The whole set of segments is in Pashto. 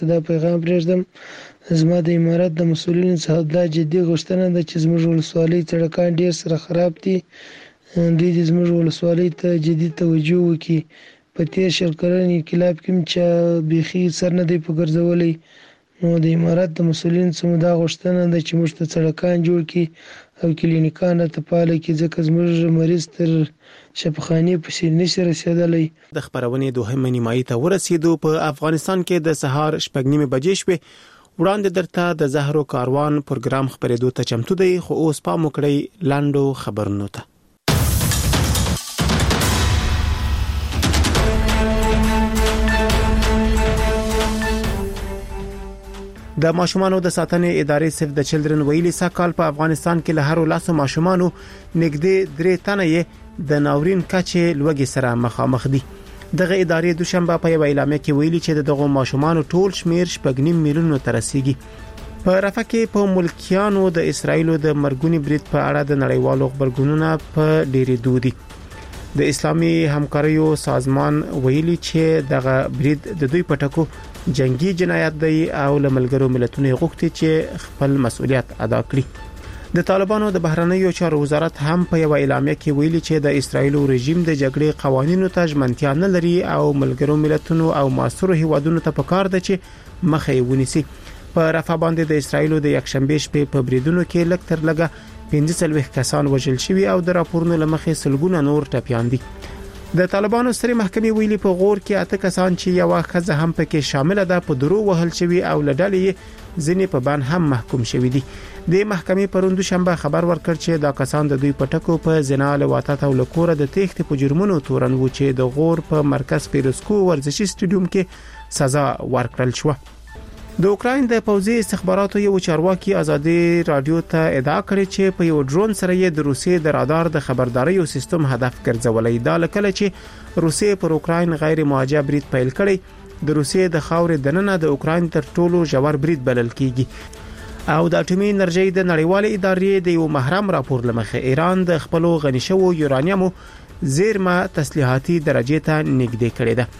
دا پیغام پرېږدم. زما د امارات د مسؤلینو څخه دا جدي غوښتنه ده چې زموږ ولسوالۍ سړکان ډېر سره خراب دي. دوی د زموږ ولسوالۍ ته جدي توجه وکړي. په تېر 100 کلن انقلاب کې چا بیخي سر نه دی په ګرځولی. نو د امارات د مسؤلینو څخه دا غوښتنه ده چې موږ ته سړکان جوړ کړي او کلینیکان راته فعاله کړي، ځکه زموږ مریض تر شفاخانې پسې نشي رسېدلی. د خپرونې دوهمه نیمایي ته ورسېدو. په افغانستان کې د سهار 6:30 بجې شوې. وړاندې درته د زهرو کاروان پروګرام خپرېدو ته چمتو دی، خو اوس پام وکړئ لاندو خبرونو ته. د ماشومانو د ساتنې ادارې سیف د چلډرن ویلي ساکال په افغانستان کې له هر لاسو ماشومانو نږدې 3 تنه د ناورین کچې لوګي سره مخامخ دي. دغه ادارې دوشنبه په یو اعلامیه کې ویلي چې دغه ماشومانو ټول شمیر 8.5 میلیون ته رسیدي. په رفح کې په ملکیانو د اسرایلو د مرګونی برید په اړه د نړیوالو خبرګونونو په ډېری دودي. د اسلامي همکاریو سازمان ویلي چې دغه برید د دوی پټکو جنگي جنایت دی او له ملګرو ملتونو غوښتي چې خپل مسؤلیت ادا کړي. د طالبانو د بهرنیو چارو وزارت هم په یو اعلامیه کې ویلي چې د اسرایلو رژیم د جګړې قوانینو ته ژمنتیا نه لري او ملګرو ملتونو او معاصرو هیوادونو ته پکار ده چې مخه یې ونیسي. په رفح باندې د اسرایلو د یکشنبه شپې په بریدونو کې لږ تر لږه 45 کسان وژل شوي او د راپورونو لمخې سلګونه نور ټپيان دي. د طالبانو سترې محکمې ویلي په غور کې 8 کسان چې یو ښځه هم پکې شامل ده په درو وهل شوي او لډلې ځینې په بان هم محکوم شوي دي. د محکمې پروندو شنبه خبر ورکړ چې دا کسان د دوی پټکو په زنا لواطت او لکوره د تېښتې په جرمونو تورن و چې د غور په مرکز پیروسکو ورزشي سټیډیوم کې سزا ورکړل شو. د اوکراین د پوځي استخباراتو یو چارواکي ازادي رادیو ته ادعا کړې چې په یو ډرون سره یې د روسیې د رادار د خبرداري سیستم هدف ګرځولې. دا لکه چې روسیې پر اوکراین غیر موجه برید پیل کړي. د روسیې د خاورې دننه د اوکراین تر ټولو ژور برید بلل کیږي. او د اټومي انرژي د نړیوالې ادارې د یو محرم راپور لمخې ایران د خپل غني شوو یورانیوم زیرمه تسلیحاتي درجه ته نږدې کړې ده.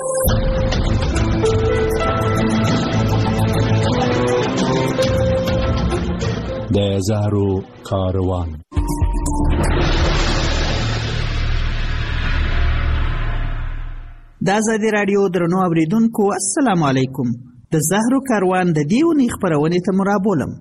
د زهرو کاروان. د آزادي رادیو درنو اوریدونکو السلام علیکم. د زهرو کاروان د دیونی خبرونه ته مرابولم.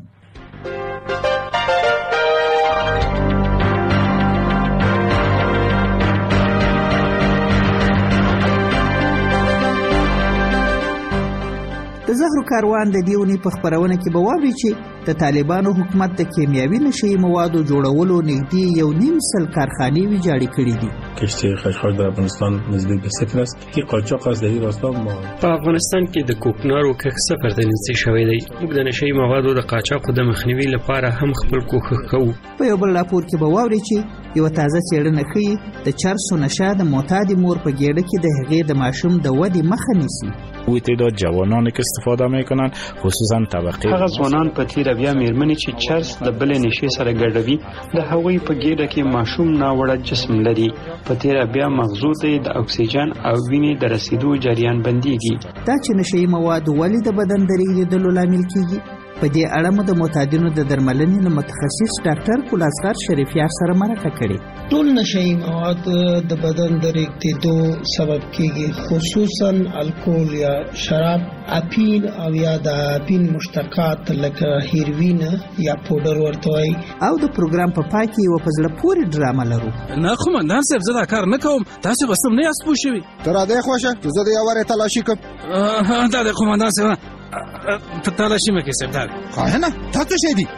د زهرو کاروان د دیونی په خبرونه کې به واوري چې د طالبانو حکومت د کیمیاوي نشي موادو جوړولو نږدې 1.5 کارخانې ویجاړې کړې دي. کشتی خشخاش در افغانستان نزدیک به 0 است که قاچاق از در این راستا ما په افغانستان کې د کوکنارو کښت 0 ته نږدې شوی دی. موږ د نشي موادو د قاچاق د مخنیوي لپاره هم خپل کوښښ کوو. په یو بل راپور کې به واوري چې یو تازه څېړنه ښیي د چرسو نشه د معتاد مور په ګېډه کې د هغې د ماشوم د ودې مخه نیسي. وی تعداد جوانانی که استفاده میکنن خصوصا طبقه هغه ځوانان په تیر بیا میرمنې چې چرس د بل نشي سره ګډوي د هغوی په ګېډه کې ماشوم ناوړه جسم لري. په تیر بیا مغزو ته د اکسیجن او وینې د رسیدو جریان بنديږي. دا چې نشي مواد ولې د بدن د ریږدلو لامل کیږي په دې اړه مو د معتادینو د درملنې له متخصص ډاکټر کولاسغر شریفیار سره مرکه کړې. ټول نشي مواد د بدن د ریږدېدو سبب کیږي، خصوصا الکول یا شراب، اپین او یا د اپین مشتقات لکه هیروین یا پودر ورته وایي. او د پروګرام په پای کې یو په زړه پورې ډرامه لرو. نه قومندان صاحب زه دا کار نه کوم، تاسو به سم نه یاست پوه شوي. تر دې خوښه چې زه د یوارې تلاشي کوم. دا د قومندان صاحب ته تلاشي مکه صاحب دا نه تاسو شه دي.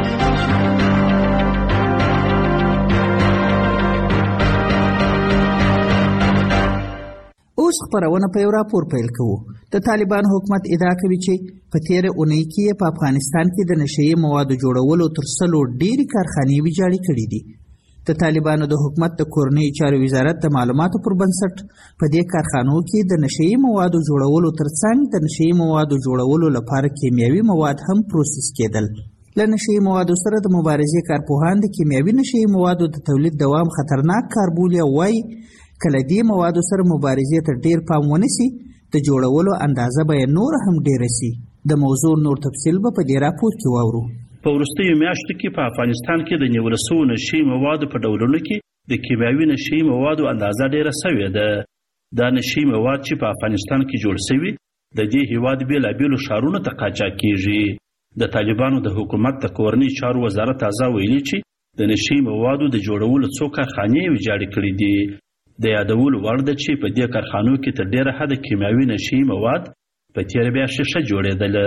اوس خبرونه په یو راپور پیل کوو. د طالبان حکومت ادعا کوي چې په تیر اونۍ کې په افغانستان کې د نشي موادو جوړولو تر څلو ډېری کارخانې ویجاړې کړې دي. د طالبانو د حکومت د کورنۍ چارو وزارت د معلوماتو پر بنسټ په دې کارخانو کې د نشي موادو جوړولو ترڅنګ د نشي موادو جوړولو لپاره کیمیاوي مواد هم پروسس کېدل. له نشي موادو سره د مبارزې کارپوهان د کیمیاوي نشي موادو د تولید دوام خطرناک کار بولي او وايي کله دې موادو سره مبارزې ته ډیر پام ونیسي د جوړولو اندازه به نور هم ډیره سي. د موضوع نور تفصیل به په دې راپور کې واورو. په وروستیو میاشتو کې په افغانستان کې د نیول شویو نشي موادو په ډولونو کې د کیمیاوي نشي موادو اندازه ډیره شوې ده. دا نشي مواد چې په افغانستان کې جوړ شوي د دې هیواد بېلابېلو ښارونو ته قاچاق کیږي. د طالبانو د حکومت د کورنۍ چارو وزارت تازه ویلي چې د نشي موادو د جوړولو څو کارخانې ویجاړې کړې دي. د یادولو وړ ده چې په دې کارخانو کې تر ډیره حده کیمیاوي نشي مواد په تېره بیا شیشه جوړېدله.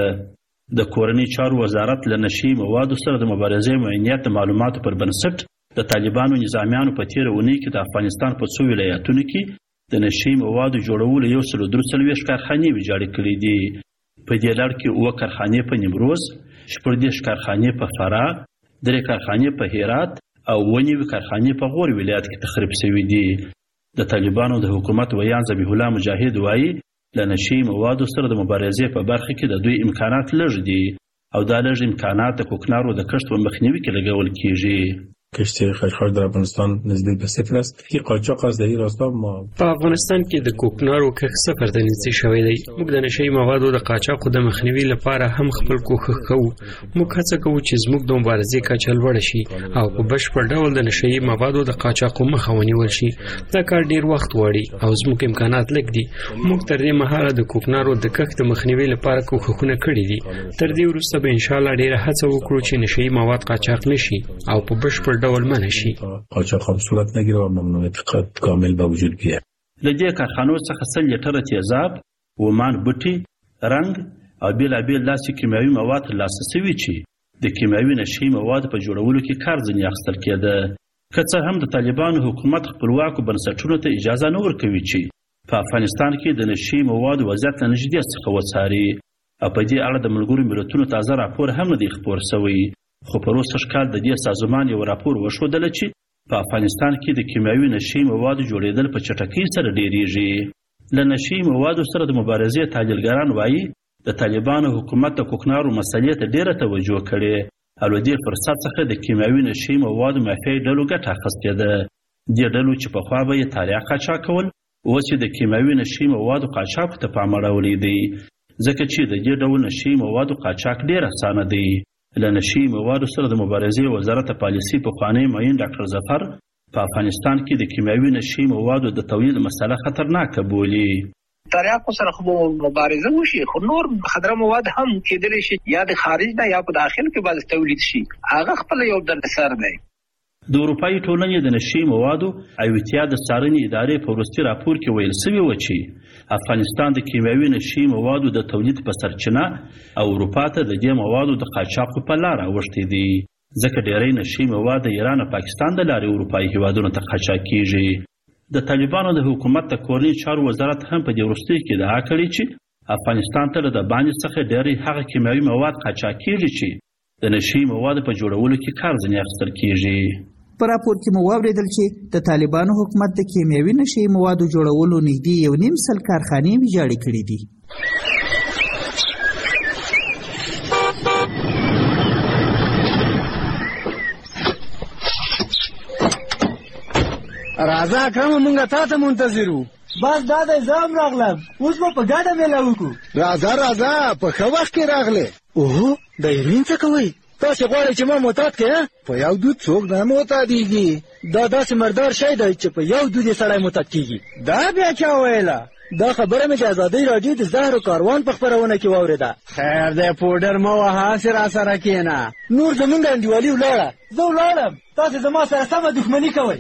د کورنۍ چارو وزارت له نشي موادو سره د مبارزې معینیت د معلوماتو پر بنسټ د طالبانو نظامیانو په تېره اونۍ کې د افغانستان په څو ولایتونو کې د نشي موادو جوړولو 143 کارخانې ویجاړې کړې دي. په دې لړ کې 7 کارخانې په نیمروز، 14 کارخانې په فراه، 3 کارخانې په هرات او 9 کارخانې په غور ولایت کې تخریب شوي دي. د طالبانو د حکومت ویان ذبیح الله مجاهد وایي له نشي موادو سره د مبارزې په برخه کې د دوی امکانات لږ دي او دا لږ امکانات د کوکنارو د کښت په مخنیوي کې لګول کیږي. کشتی خشخاش در افغانستان نزدیک به صفر است. این قاچاق از در این راستا ما په افغانستان کې د کوکنارو کښت صفر ته نږدې شوی دی. موږ د نشي موادو د قاچاقو د مخنیوي لپاره هم خپل کوښښ کوو. موږ هڅه کوو چې زموږ د مبارزې کچه لوړه شي او په بشپړ ډول د نشي موادو د قاچاقو مخه ونیول شي. دا کار ډیر وخت غواړي او زموږ امکانات لږ دي. موږ تر دې مهاله د کوکنارو د کښت مخنیوي لپاره کوښښونه کړي دي. تر دې وروسته به ان شاء الله ډیره هڅه وکړو چې نشي مواد قاچاق نشي او په بشپړ ډول منع شي. قاچاق هم صورت نگیره و ممنوعیت کامل به وجود بیاد. له دې کارخانو څخه 100 لیټره تیزاب، ومان بوټي، رنګ او بېلابېل داسې کیمیاوي مواد ترلاسه شوي چې د کیمیاوي نشي موادو په جوړولو کې کار ځینې اخیستل کېده. که څه هم د طالبانو حکومت خپلواکو بنسټونو ته اجازه نه ورکوي چې په افغانستان کې د نشي موادو وضعیت له نږدې څخه وڅاري او په دې اړه د ملګرو ملتونو تازه راپور هم نه دی خپور شوی. خو په وروسته کال د دې سازمان یو راپور وښودله چې په افغانستان کې د کیمیاوي نشي موادو جوړېدل په چټکۍ سره ډېریږي. له نشي موادو سره د مبارزې تحلیلګران وایي د طالبانو حکومت د کوکنارو مسلې ته ډېره توجه کړې او له دې فرصت څخه د کیمیاوي نشي موادو مافیایي ډلو ګټه اخیستې ده. دې ډلو چې پخوا به یې تاریخ قاچاق کول، اوس یې د کیمیاوي نشي موادو قاچاقو ته پام اړولی دی، ځکه چې د دې ډول نشي موادو قاچاق ډېر اسانه دی. له نشي موادو سره د مبارزې وزارت پالیسي پخوانی معین ډاکټر ظفر په افغانستان کې د کیمیاوي نشي موادو د تولید مسله خطرناکه بولي. تریاکو سره خو مبارزه وشي، خو نور خطره مواد هم کېدلی شي یا د خارج نه یا په داخل کې باز تولید شي. هغه خپل یو د سر دی. د اروپایي ټولنې د نشي موادو ایوتیا د څارنې ادارې په وروستي راپور کې ویل شوي و چې افغانستان د کیمیاوي نشي موادو د تولید په سرچینه او اروپا ته د دې موادو د قاچاقو په لاره اوښتي دي، ځکه ډېری نشي مواد د ایران او پاکستان د لارې اروپایي هیوادونو ته قاچاق کیږي. د طالبانو د حکومت د کورنۍ چارو وزارت هم په دې وروستیو کې ادعا کړې چې افغانستان ته د باندې څخه ډېری هغه کیمیاوي مواد قاچاق کیږي چې د نشي موادو په جوړولو کې کار ځینې اخیستل کیږي. په راپور کې مو واورېدل چې د طالبانو حکومت د کیمیاوي نشي موادو جوړولو نږدې 1.5 کارخانې ویجاړې کړې دي. راځه اکرم، مونږه تا ته منتظر وو. بس دا د زام راغلم، اوس به په ګډه میله وکړو. راځه په ښه وخت کې راغلې. اوهو د هیروین څه کوئ؟ تاسې غواړئ چې ما معتاد کړې؟ په یو دود څوک نه معتادېږي. دا داسې مردار شی دی چې په یو دود یې سړی معتاد کېږي. دا بیا چا ویله؟ دا خبره مې د ازادۍ راډیو د زهرو کاروان په خپرونه کې واورېده. خیر دی، پوډر مه وهه، هسې راسره کښېنه. نور زمونږ انډیوالي ولاړه. زه ولاړم، تاسې زما سره سمه دښمني کوئ.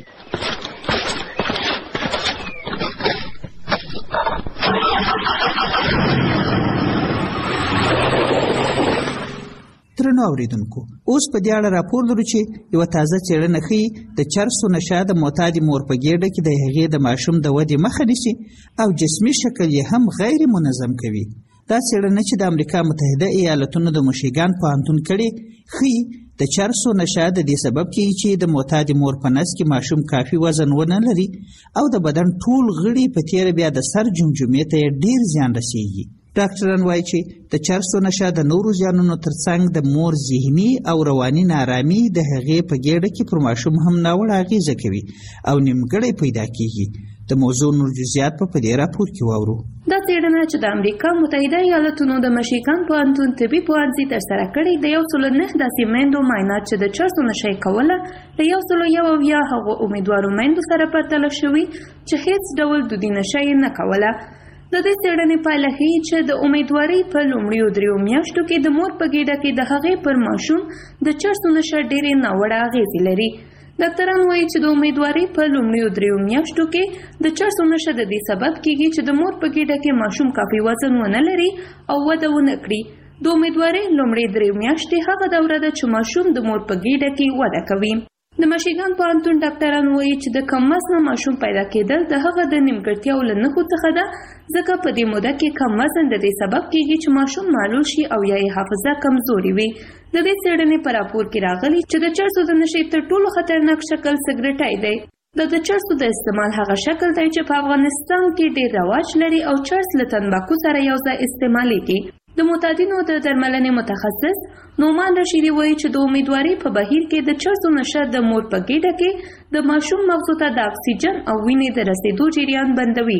درنو اوریدونکو، اوس په دې اړه راپور لرو چې یوه تازه څېړنه ښیي د چرسو نشه د معتادې مور په ګېډه کې د هغې د ماشوم د ودې مخه نیسي او جسمي شکل یې هم غیر منظم کوي. دا څېړنه چې د امریکا متحده ایالتونو د مشیګان پوهنتون کړې ښیي د چرسو نشه د دې سبب کېږي چې د معتادې مور په نس کې ماشوم کافي وزن ونه لري او د بدن ټول غړي په تېره بیا د سر جمجمې ته یې ډېر زیان رسېږي. ډاکټران وایي چې د چرسو نشه د نورو زیانونو ترڅنګ د مور ذهني او رواني نارامي د هغې په ګېډه کې پر ماشوم هم ناوړه اغېزه کوي او نیمګړی پیدا کېږي. د موضوع نور جزئیات په دې راپور کې واورو. دا څېړنه چې د امریکا متحده ایالاتونو د مشیګن پوهنتون طبي پوهنځي ترسره کړې د 109 داسې میندو معاینات چې د چرسو نشه یې کوله له 101 هغو امیدوارو میندو سره پرتله شوي چې هیڅ ډول دودي نشه یې نه کوله. د دې څېړنې پایله ښیي چې د امیدوارۍ په لومړیو 3 میاشتو کې د مور په ګېډه کې د هغې پر ماشوم د چرسو نشه ډېرې ناوړه اغېزې لري. ډاکټران وایي چې د امیدوارۍ په لومړیو 3 میاشتو کې د چرسو نشه د دې سبب کېږي چې د مور په ګېډه کې ماشوم کافي وزن ونه لري او وده ونه کړي. د امیدوارۍ لومړۍ 3 میاشتې هغه دوره ده چې ماشوم د مور په ګېډه کې وده کوي. د مشیګن پوهنتون ډاکټران وایي چې د کم وزنه ماشوم پیدا کېدل د هغه د نیمګړتیاو له نښو څخه ده، ځکه په دې موده کې کم وزن د دې سبب کېږي چې ماشوم معلول شي او یا یې حافظه کمزوري وي. د دې څېړنې په راپور کې راغلي چې د چرسو د نشې تر ټولو خطرناک شکل سګرټای دی. د چرسو د استعمال هغه شکل دی چې په افغانستان کې ډېر رواج لري او چرس له تنباکو سره یو ځای استعمالیږي. د معتادینو د درملنې متخصص نومان رشیدي وایي چې د امیدوارۍ په بهیر کې د چرسو نشه د مور په ګېډه کې د ماشوم مغزو ته د اکسیژن او وینې د رسیدو جریان بندوي.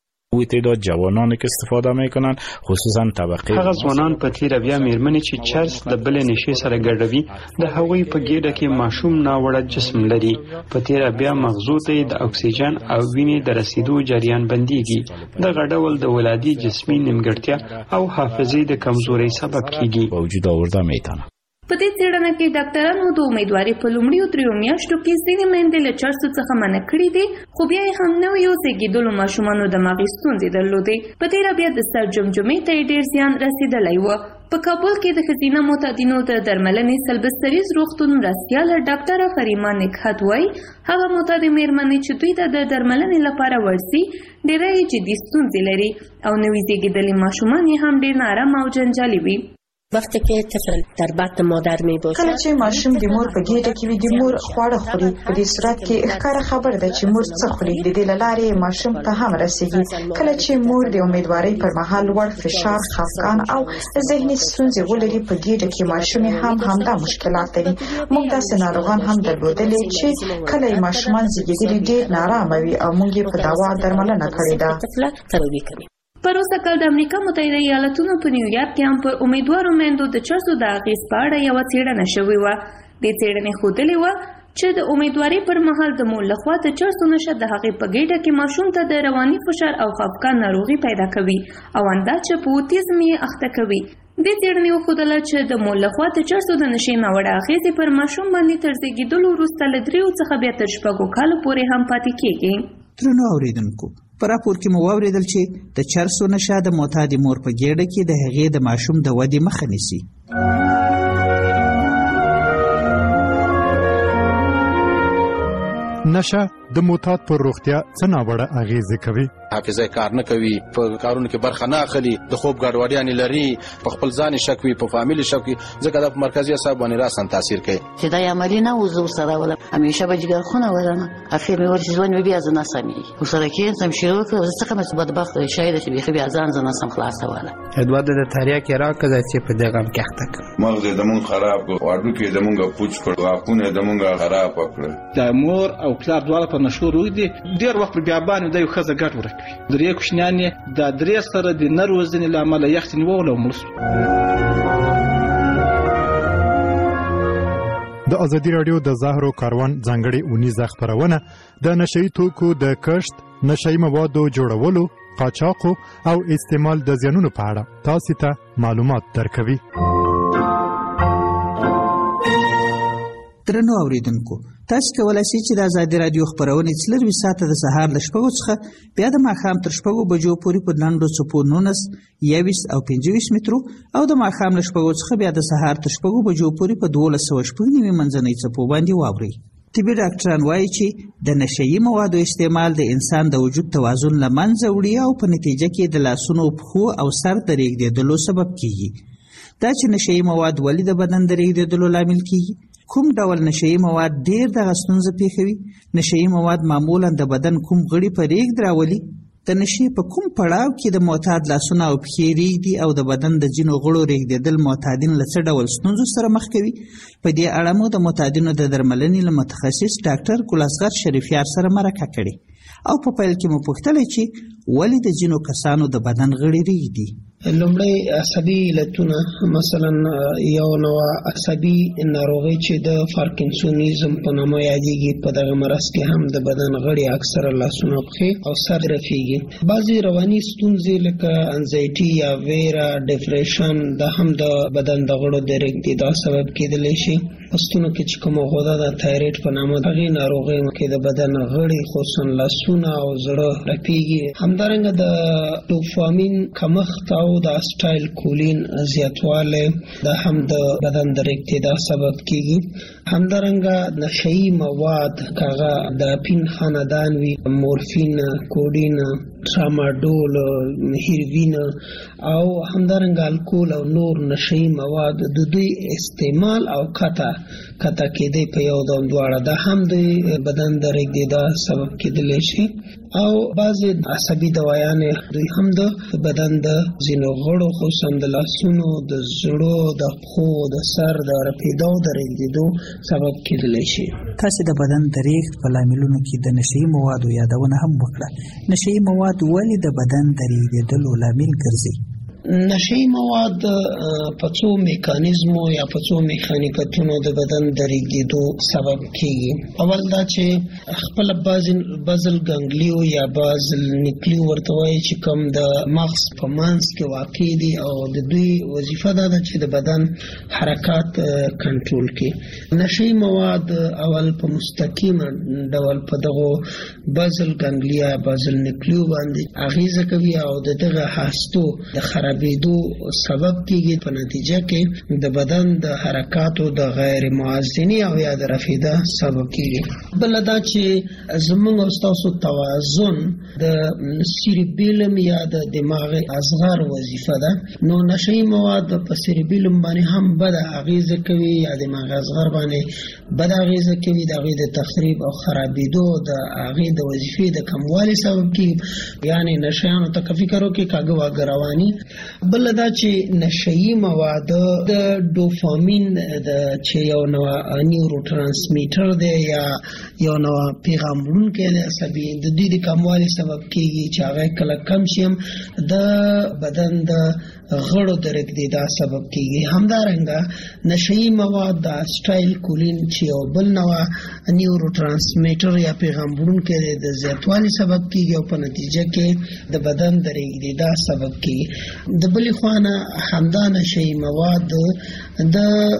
تعداد جوانانی که استفاده میکنن خصوصا طبقه هغه ځوانان په تیر بیا میرمنې چې چرس د بل نشي سره ګډوي د هغوی په ګېډه کې ماشوم ناوړه جسم لري. په تیر بیا مغزو ته د اکسیژن او وینې د رسیدو جریان بنديږي. د غډول د ولادي جسمي نیمګړتیا او حافظې د کمزورۍ سبب کیږي. وجود آورده میتونه. په دې څېړنه کې ډاکټرانو د امیدوارۍ په لومړیو 3 میاشتو کې ځینې میندې له چرسو څخه منع کړي دي، خو بیا یې هم نویو زېږېدلو ماشومانو دماغي ستونزې درلودې. په تېره بیا د سر جمجمې ته یې ډېر زیان رسېدلی و. په کابل کې د ښځینه معتادینو د درملنې سلبستریز روغتون مرستیاله ډاکټره فریما نکهت وایي هغه معتادې میرمنې چې دوی ته د درملنې لپاره ورځي ډېره یې جدي ستونزې لري او نوي زېږېدلي ماشومان یې هم ډېر نارامه او جنجالي وي. وقتی که طفل در بطن مادر می باشه کله چې ماشوم د مور په ګېډه کې وي د مور خواړه خوري، په دې صورت کې ښکاره خبره ده چې مور څه خوري. د دې له لارې ماشوم ته هم رسېږي. کله چې مور د امیدوارۍ پر مهال لوړ فشار، خفګان او ذهني ستونزې ولري، په ګېډه کې ماشوم هم همدا مشکلات لري. موږ داسې ناروغان هم درلودلي چې کله یې ماشومان زېږېدلي ډېر نارامه وي او موږ یې په دوا درملنه کړې ده. پروسه کال د امریکا متحده ایالاتونو په نیویارک کې هم پر امیدوارو میندو د چرسو د اغېز په اړه یوه څېړنه شوې وه. دې څېړنې ښودلې وه چې د امیدوارۍ پر مهال د مور لخوا د چرسو نشه د هغې په ګېډه کې ماشوم ته د رواني فشار او خفګان ناروغي پیدا کوي او اندا چې په اوتیزم یې اخته کوي. دې څېړنې وښودله چې د مور لخوا د چرسو د نشې ناوړه اغېزې پر ماشوم باندې تر زېږېدلو وروسته له 3 څخه بیا تر 6 کالو پورې هم پاتې کېږي. درنو اورېدونکو، په راپور کې مو واورېدل چې د چرسو نشه د معتادې مور په ګېډه کې د هغې د ماشوم د ودې مخه نیسي. نشه د معتاد پر روغتیا څه ناوړه اغېزې کوي؟ حافظه کار نه کوي، په کارونو کې برخه نه اخلي، د خوب ګډوډیانې لري، په خپل ځان شک وي، په فامیل شک وي، ځکه دا په مرکزي اعصاب باندې راسن تاثیر کوي. چې دا عملی نه وزو سره ولا همیشه به جګر خونه ورنه اخر مې ورته ځوان بیا ځنه سمي وسره کې سم شروع کړ څه کوم بدبخت شاید چې بیا ځان سم خلاص ولا ادواد د تاریا کې راکړه چې په دغه کې اخته مغز د مون خراب واړو کې د مونږه پوچ کړ واپونه د مونږه خراب کړ. د مور او پلار دواړه په نشو روي دي ډیر وخت بیا باندې د یو خزه ګټ ورکوي. درې کوشنیانې د درې سره د نروزنې لامل یخت نیول او ملس. د ازادي رادیو د زهرو کاروان ځانګړې اونیزه خپرونه د نشئی توکو د کښت، نشئی موادو جوړولو، قاچاقو او استعمال د زیانونو په اړه تاسو ته معلومات درکوي. درنو اوریدونکو، تاسو کولای شئ چې د ازادي رادیو خپرونې 24 ساعته د سهار له 6 څخه بیا د ماښام تر 6 بجو پورې په لنډو څپو 19 21 او 25 مترو او د ماښام له 6 څخه بیا د سهار تر 6 بجو پورې په 1290 منځنۍ څپو باندې واورئ. طبي ډاکټران وایي چې د نشهیي موادو استعمال د انسان د وجود توازن له منځه وړي او په نتیجه کې د لاسونو، پښو او سر د ریږدېدلو سبب کیږي. دا چې نشهیي مواد ولې د بدن د ریږدېدلو لامل کیږي؟ کوم ډول نشهیي مواد ډېر دغه ستونزه پېښوي؟ نشهیي مواد معمولا د بدن کوم غړي په ریږد راولي؟ د نشې په کوم پړاو کې د معتاد لاسونه او پښې ریږدي او د بدن د ځینو غړو ریږدېدل معتادین له څه ډول ستونزو سره مخ کوي؟ په دې اړه مو د معتادینو د درملنې له متخصص ډاکټر ګل اصغر شریفیار سره مرکه کړې او په پیل کې مو پوښتلی چې ولې د ځینو کسانو د بدن غړي ریږدي. لومړی عصبي علتونه، مثلا یو نوع عصبي ناروغي چې د پارکینسونیزم په نامه یادېږي، په دغه مرض کې هم د بدن غړي اکثره لاسونه، پښې او سر رفیږي. بعضې رواني ستونزې لکه انزایټي یا ویره، ډپریشن، دا هم د بدن د غړو د رېږدېدا سبب کېدلی شي. پستونو کې چې کومه غده د تایرویډ په نامه هغې ناروغیو کې د بدن غړي خصوصا لاسونه او زړه رپېږي. همدارنګه د ډوپامین کمښت او د اسټایل کولین زیاتوالی دا هم د بدن د رېږدېدا سبب کېږي. همدارنګه نشهیي مواد که هغه د اپین خاندان وي، مورفین، کوډین، ټراماډول، هیروین او همدارنګه الکول او نور نشهیي مواد د دوی استعمال او کته کېدی په یو ډول دواړه دا هم د بدن د رېږدېدا سبب کېدلی شي. او بعضې عصبي دوایانې دوی هم د بدن د ځینو غړو خصوصا د لاسونو، د زړو، د پښو، د سر د رپېدو د رېږدېدو سبب کېدلی شي. تاسې د بدن د رېږد په لاملونو کې د نشهیي موادو یادونه هم وکړه. نشهیي مواد ولې د بدن د رېږدېدلو لامل ګرځي؟ نشهیي مواد په څو میکانیزمو یا په څو میخانیکتونو د بدن د رېږدېدو سبب کېږي. اول دا چې خپل بازل ګنګلیو یا بازل نیکلیو ورته وایي چې کوم د مغز په منځ کې واقع دي او د دوی وظیفه دا ده چې د بدن حرکات کنټرول کړي. نشهیي مواد اول په مستقیم ډول په دغو بازل ګنګلیا بازل نیکلیو باندې اغیزه کوي او دغه هستو د خرابېدو سبب کېږي. په نتیجه کې د بدن د حرکاتو د غیر موازنې او یا د رفیده سبب کېږي. بل دا چې زموږ او ستاسو توازن د سیریبیلم یا د دماغ اصغر وظیفه ده. نو نشهیي مواد په سیریبیلم باندې هم بد اغیزه کوي یا دماغ اصغر باندې بد اغیزه کوي. د هغې د تخریب او خرابېدو د هغې د وظیفې د کموالي سبب کېږي. یعنې نشهیانو ته که فکر وکړي کاږه واږه رواني. بل دا چې نشهیي مواد د ډوپامین چې یو نوع نیورو ترانسمیټر دی یا یو نوع پیغام وړونکی دی عصبي، د دوی د کموالي سبب کېږي چې هغه کله کم شي هم د بدن د غړو د رېږدېدا سبب کېږي. همدارنګه نشهیي مواد د اسټایل کولین چې یو بل نوع نیورو ترانسمیټر یا پیغام وړونکی دی د زیاتوالي سبب کېږي او په نتیجه کې د بدن د رېږدېدا سبب کېږي. د بلې خوا نه همدا نشهیي مواد د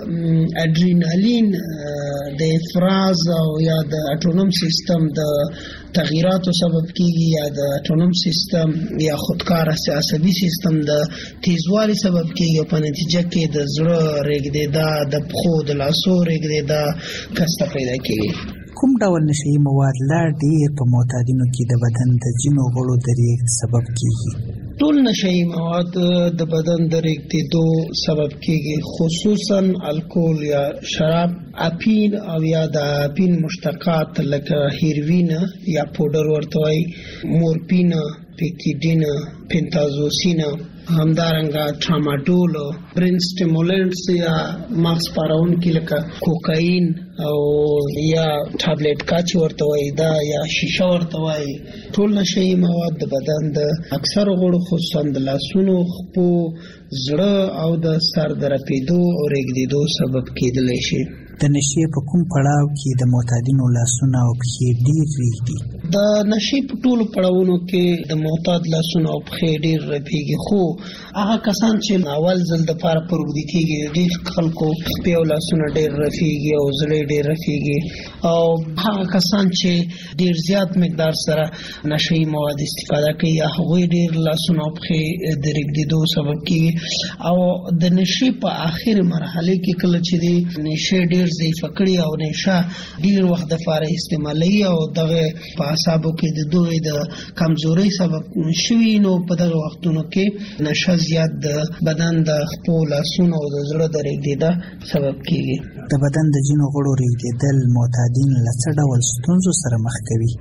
اډرینالین د افراز او یا د اټونوم سیستم د تغییراتو سبب کېږي یا د اټونوم سیستم یا خودکار عصبي سیستم د تیزوالي سبب کېږي او په نتیجه کې د زړه رېږدېدا، د پښو د لاسو رېږدېدا کسته پیدا کېږي. کوم ډول نشهیي مواد لا ډېر په معتادینو کې د بدن د ځینو غړو د رېږد سبب کېږي؟ ټول نشهیي مواد د بدن د رېږدېدو سبب کېږي، خصوصا الکول یا شراب، اپین او یا د اپین مشتقات لکه هیروین یا پوډر ورته وایي، مورفین، پیکیډین، پنتازوسین، همدارنګه ټراماډول، برین سټیمولنټس یا مغز پارونکي لکه کوکاین او یا ټابلیټ کاچ ورته وایي دا یا شیشه ورته وایي. ټول نشهیي مواد د بدن د اکثر غړو خصوصا د لاسونو، خپو، زړه او د سر د رپېدو او رېږدېدو سبب کېدلی شي. د نشې په کوم پړاو کې د معتادینو لاسونه او پښې ډېر رېږدي؟ د نشې په ټولو پړاوونو کې د معتاد لاسونه او پښې ډېر رپېږي، خو هغه کسان چې اول ځل دپاره پر اوږدې کېږي ډېر خلکو پښې او لاسونه ډېر رپېږي او زړه یې ډېر رپېږي. او هغه کسان چې ډېر زیات مقدار سره نشهیي مواد استفاده کوي هغوی ډېر لاسونه او پښې د رېږدېدو سبب کېږي. او د نشې په آخر مرحله کې کله چې د نشې ډېر ضعیفه کړي او نشه ډېر وخت دپاره استعمالوي او دغه په اعصابو کې د دوی د کمزورۍ سبب شوي، نو په دغه وختونو کې نشه زیات د بدن د خپو، لاسونو او د زړه د رېږدېدا سبب کېږي. د بدن د ځینو غړو رېږدېدل معتادین له څه ډول ستونزو سره مخ کوي؟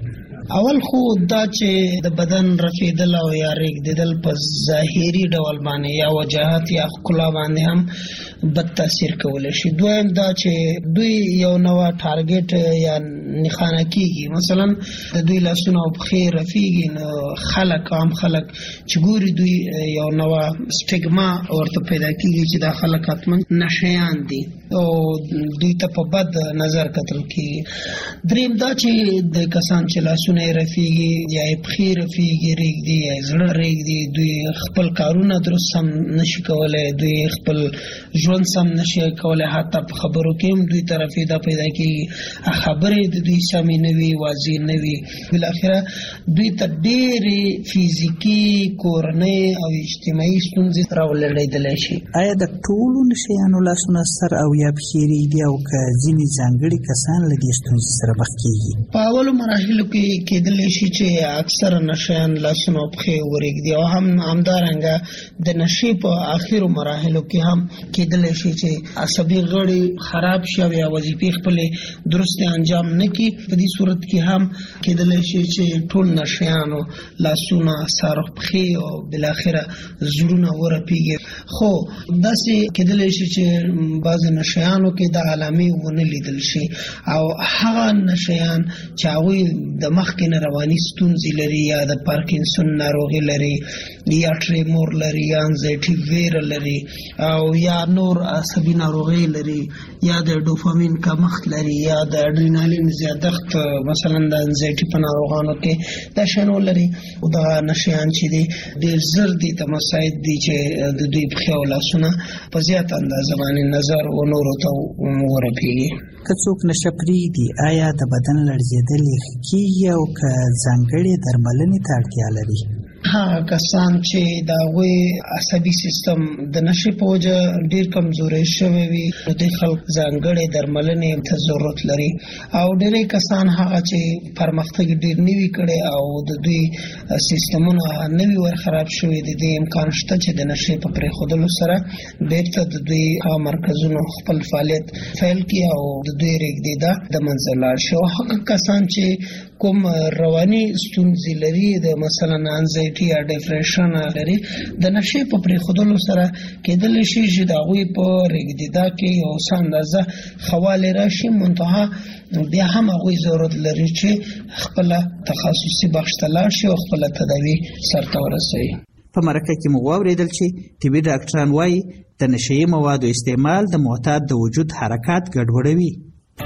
اول خو دا چې د بدن رفیدل او یا ریږدیدل په ظاهري ډول باندې یا وجاهت یا ښکلا باندې هم بد تاثیر کولی شي. دویم دا چې دوی یو نوع ټارګټ یا نښانه کیږي، مثلا د دوی لاسونه او پښې رفیږي، نو خلک عام خلک چې ګوري دوی یو نوع سټیګما ورته پیدا کیږي چې دا خلک حتما نشیان دي او دوی ته په بد نظر کتل کیږي. دریم دا چې د کسان چې لاسونه رفیږي یا پښې رفیږي ریږدي یا زړه ریږدي، دوی خپل کارونه درست سم نشي کولای، دوی خپل ژوند سم نشي کولای، حتی په خبرو کې هم دوی طرفې دا پیدا کیږي خبرې د دوی سمې نه وي، واضح نه وي. بالاخره دوی ته ډېرې فزیکي، کورنۍ او اجتماعي ستونزې راولړېدلی شي. آیا د ټولو نشیانو لاسونه سر او یا پښې ریږدي او که ځینې ځانګړي کسان له دې ستونزې سره مخ کېږي؟ په اولو مراحلو کې کېدلی شي چې اکثره نشیان لاسونه او پښې ورېږدي او همدارنګه د نشې په آخرو مراحلو کې هم کېدلی شي چې عصبي غړي خراب شي او یا وظیفې خپلې درستې انجام نه کړي. په دې صورت کې هم کېدلی شي چې ټول نشیانو لاسونه، سر، پښې او بالاخره زړونه ورپېږي. خو داسې کېدلی شي چې بعضې نشیانو کې د علامې ونه لیدل شي او هغه نشیان چې هغوی د مخکې نه رواني ستونزې لري یا د پارکینسون ناروغي لري یا ټریمور لري یا انزایټي ویره لري او یا نور عصبي ناروغي لري یا د ډوپامین کمښت لري یا د اډرینالین زیادښت، مثلا د انزایټي په ناروغانو کې دا شنو لري. او دا نشیان چې دي ډېر زر دي ته مساعد دي چې د دوی پښې او لاسونه په زیات اندازه باندې نظر و نورو ته ورپېږي. که څوک نشه پرېږدي آیا د بدن لړزېدل یې ښه کېږي او که ځانګړې درملنې ته اړتیا لري؟ هغه کسان چې د هغوی عصبي سیستم د نشې په وجه ډېر کمزوری شوی وي، نو د خلک ځانګړې درملنې ته ضرورت لري. او ډېری کسان هغه چې پرمختګ ډېر نه وي کړی او د دوی سیستمونه نه وي ورخراب شوي، د دې امکان شته چې د نشې په پرېښودلو سره بېرته د دوی هغه مرکزونو خپل فعالیت پیل کړي او د دوی ریږدېدا د منځه لاړ شي. او هغه کسان چې کوم رواني ستونزې لري، د مثلا انزایټي یا ډیپریشن لري، د نشې په پرېښودلو سره کېدلی شي چې د هغوی په ریږدېدا کې یو څه اندازه ښه والی راشي، منتها بیا هم هغوی ضرورت لري چې خپله تخصصي بخش ته لاړ شي او خپله تداوي سرته ورسوي. په مرکه کې مو واورېدل چې طبي ډاکټران وایي د نشهیي موادو استعمال د معتاد د وجود حرکات ګډوډوي.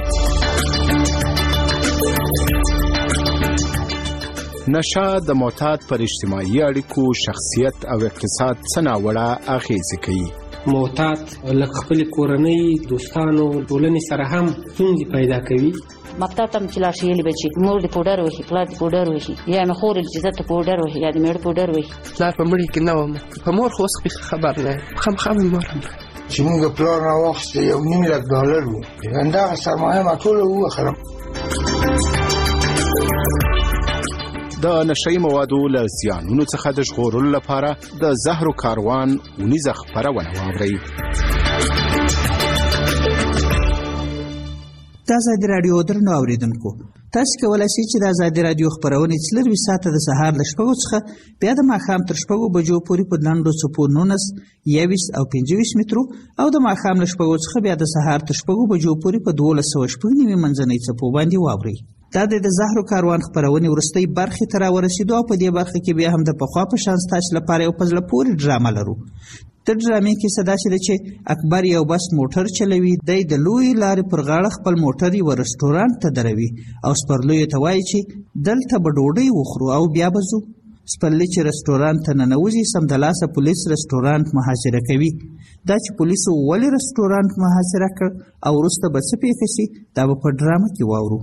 نشه د معتاد پر اجتماعي اړیکو، شخصیت او اقتصاد څه ناوړه اغېزې کوي. معتاد له خپل کورنۍ، دوستانو، ټولنې سره هم ستونزې پیدا کوي. مکتب ته چې لاړ شي یې بچي مور دې پوډر وهي، پلار دې پوډر وهي، یا مې خور چې زه ته پوډر وهي یا دې مېړه پوډر وهي. پلار په مړي کې نه وم، په مور خو اوس خبر نه یم، خامخا مې مور هم چې موږ پلار راواخیسته $1.5 لک وو، همدغه سرمایه ما ټوله ووخرم. د نشهیي موادو له زیانونو څخه د ژغورلو لپاره د زهرو کاروان اونیزه خپرونه واورئ. د ازادي راډیو درنو اوریدونکو، تاسو کولی شئ چې د ازادي راډیو خپرونې 24 ساعته د سهار له 6 څخه بیا د ماښام تر 6 بجو پورې په لنډو څپو 19، 21 او 25 مترو او د ماښام له 6 څخه بیا د سهار تر 6 بجو پورې په 1290 منځنۍ څپو باندې واورئ. دا د زهرو کاروان خپرونې وروستۍ برخې ته راورسېدو او په دې برخه کې بیا هم د پخوا په شان ستاسو لپاره یو په زړه پورې ډرامه لرو. د ډرامې کیسه داسې ده چې اکبر یو بس موټر چلوي، دی د لوی لارې پر غاړه خپل موټر یوه رسټورانټ ته دروي او سپرلیو ته وایي چې دلته به ډوډۍ وخورو او بیا به ځو. سپرلی چې رسټورانټ ته ننوځي سمدلاسه پولیس رسټورانټ محاصره کوي. دا چې پولیسو ولې رسټورانټ محاصره کړ او وروسته به څه پېښه شي دا به په ډرامه کې واورو.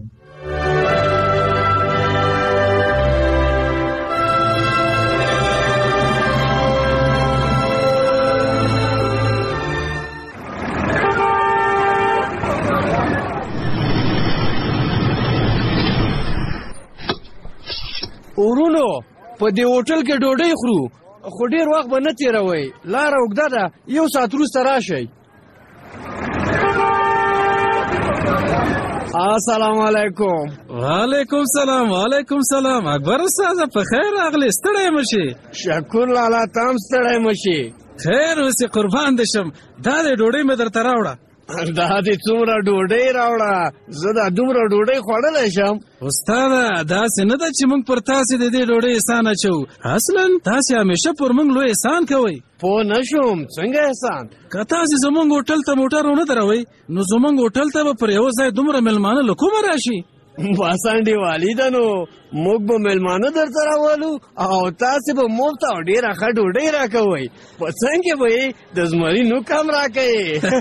ورونو په دې هوټل کې ډوډۍ خورو، خو ډېر وخت به نه تېروئ، لاره اوږده ده، 1 ساعت وروسته راشئ. السلام علیکم. وعلیکم سلام. وعلیکم سلام. اکبر استاد په خیر راغلی. ستړی مشي. شکر لالا تام ستړی مشي. خیر اوسې قربان دې شم. دا دې ډوډۍ مې درته راوړه. دا دې څومره ډوډۍ راوړه. زه دا دومره ډوډۍ خوړلی شم. استاده داسې نه ده چې موږ پر تاسې د دې ډوډۍ احسان اچوو. اصلا تاسې همیشه پر موږ لوی احسان کوئ. پوه نه شوم څنګه احسان؟ که تاسې زموږ هوټل ته موټر ونه دروئ نو زموږ هوټل ته به پر یو ځای دومره مېلمانه له کومه راشي؟ بس انډیوالي ده نو موږ به مېلمانه درته راولو او تاسې به مفت او ډېره ښه ډوډۍ راکوئ. په څنګ کې به یې د زمري نوک هم راکوئ.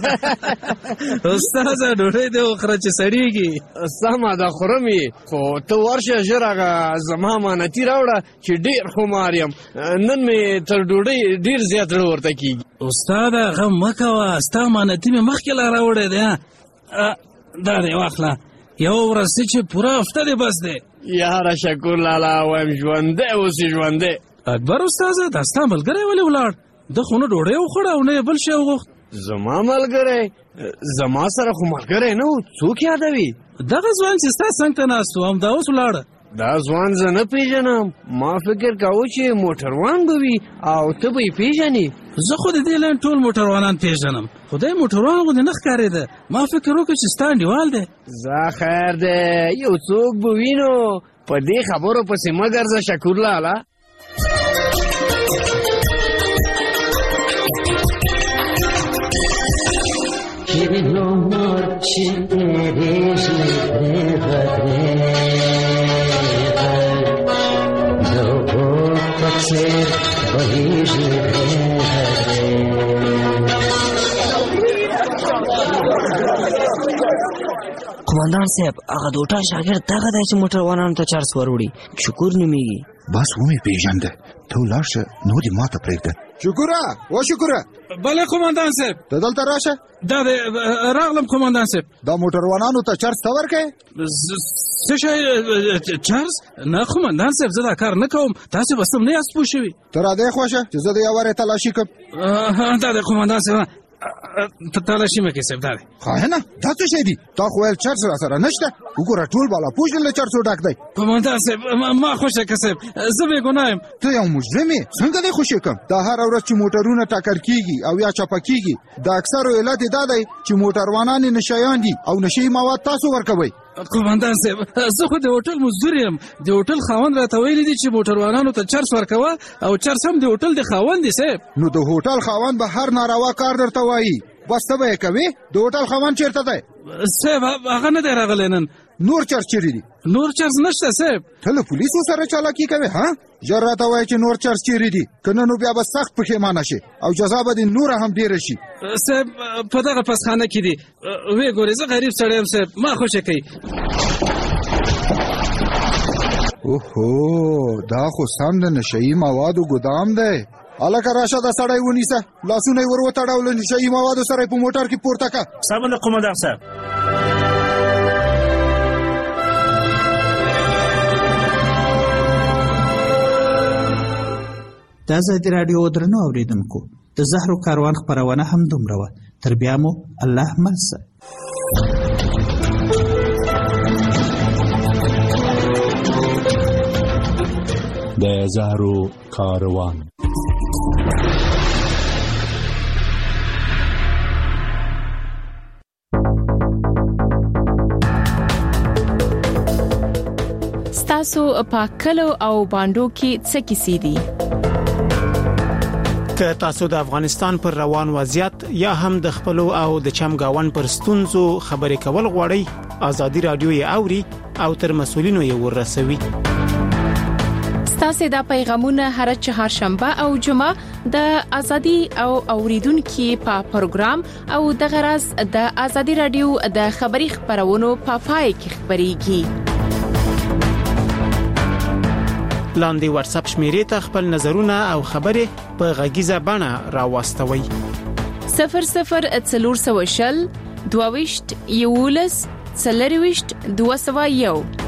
استاده ډوډۍ دې وخوره چې سړېږي. سمه ده خورم یې، خو ته ورشه ژر هغه زما امانتي راوړه چې ډېر خمار یم. نن مې تر ډوډۍ ډېر زیات زړه ورته کېږي. استاده غم مه کوه، ستا امانتي مې مخکې لا راوړی دی. دا دی واخله. یو ورځ چې پوره هفته دی بس دی. یاره شکر لالا وایم ژوندی اوسې ژوندی. اکبر استاده دا ستا ملګری ولې ولاړ؟ ده خو نه ډوډۍ وخوړه او نه یې بل شی وغوښت. زما ملګری؟ زما سره خو ملګری نه و. څوک یادوي؟ دغه ځوان چې ستا څنګ ته ناست و همدا اوس ولاړه. دا ځوان زه نه پیژنم. ما فکر کاوه چې موټروان به وي او ته به یې پیژنې. زه خو د دې لاین ټول موټروانان پیژنم، خو دی موټروان غوندې نه ښکارېده. ما فکر وکړ چې ستا انډیوال دی. زه خیر دی یو څوک به وي نو په دې خبرو پسې مه ګرځه شکور لالا. قومندان صاحب هغه د هوټل شاګرد دغه دی چې موټروانانو ته چارس وروړي. شکور نومیږي. بس ومې پېژنده. ته ولاړ شه نو دې ما ته پرېږده. شکوره و شکوره. بله قومندان صاحب. ته دلته راشه. دا دی راغلم قومندان صاحب. دا موټروانانو ته چارس ته ورکوې؟ څه شی چارس؟ نه قومندان صاحب زه دا کار نه کوم. تاسې به سم نه یاست پوه شوي. ته را دې خوا شه چې زه د یو وارې تلاشي کړم. دا دی قومندان صاحب تلاشي مه کوې صاحب. دا دی خاینه دا څه شی دي؟ تا خو ویل چرس را سره نشته. وګوره ټول بالا پوش له چرسو ډک دی. قومندان صاحب ما خوښه که صاحب زه بېګناه یم. ته یو مجرم یې څنګه دې خوشې کړم؟ دا هره ورځ چې موټرونه ټکر کېږي او یا چپه کېږي د اکثرو علت یې دا دی چې موټروانان یې نشیان دي او نشهیي مواد تاسو ورکوئ. قومندان صاحب زه خو د هوټل مزدور یم. د هوټل خاوند راته ویلي دي چې موټروانانو ته چرس ورکوه او چرس هم د هوټل د خاوند دی صاحب. نو د هوټل خاوند به هر ناروا کار درته وایي. بس ته به یې کوې؟ د هوټل خاوند چېرته دی؟ صاحب هغه نه دی راغلی نن. نور چرس چیرې دي؟ نور چرس نشته صاحب. ته له پولیسو سره چالاکي کوې ها؟ ژر راته وایه چې نور چرس چیرې دي، که نه نو بیا به سخت پښیمانه شي او جزا به دې نوره هم ډېره شي. صاحب په دغه پسخانه کې دي. ویې ګورې زه غریب سړی یم صاحب ما خوښه کوي. اوهو دا خو سم د نشهیي موادو ګدام دی. هلکه راشه دا سړی ونیسه. لاسونه یې ور وتړه او له نشهیي موادو سره یې په موټر کې پورته کړه. سمه ده قومندان صاحب. د ازادي راډیو درنو اورېدونکو د زهرو کاروان خپرونه هم دومره وه. تر بیا مو الله مل شه. د زهرو کاروان. ستاسو په کلو او باندو کې څه کیسې دي؟ که تاسو د افغانستان پر روان وضعیت یا هم د خپلو او د چمګاون پر ستونزو خبرې کول غواړئ، ازادي رادیو یې اوري او تر مسؤلینو یې ورسوي. ستاسو د پیغامونه هر چهارشنبه او جمعه د ازادي او اوریدونکو په پروګرام او د غرض د ازادي رادیو د خبري خبرونو په پای کې خبريږي. لاندې واتس اپ شمیرې ته خپل نظرونه او خبرې په غږیزه بڼه راوستوئ. 00 400 22 11 201